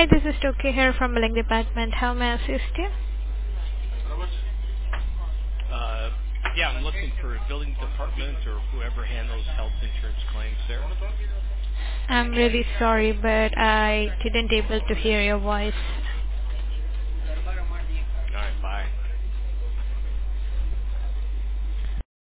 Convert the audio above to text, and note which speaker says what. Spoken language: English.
Speaker 1: Hi, this is Toki here from Billing Department. How may I assist you?
Speaker 2: Uh, yeah, I'm looking for a billing department or whoever handles health insurance claims there.
Speaker 1: I'm really sorry, but I didn't able to hear your voice.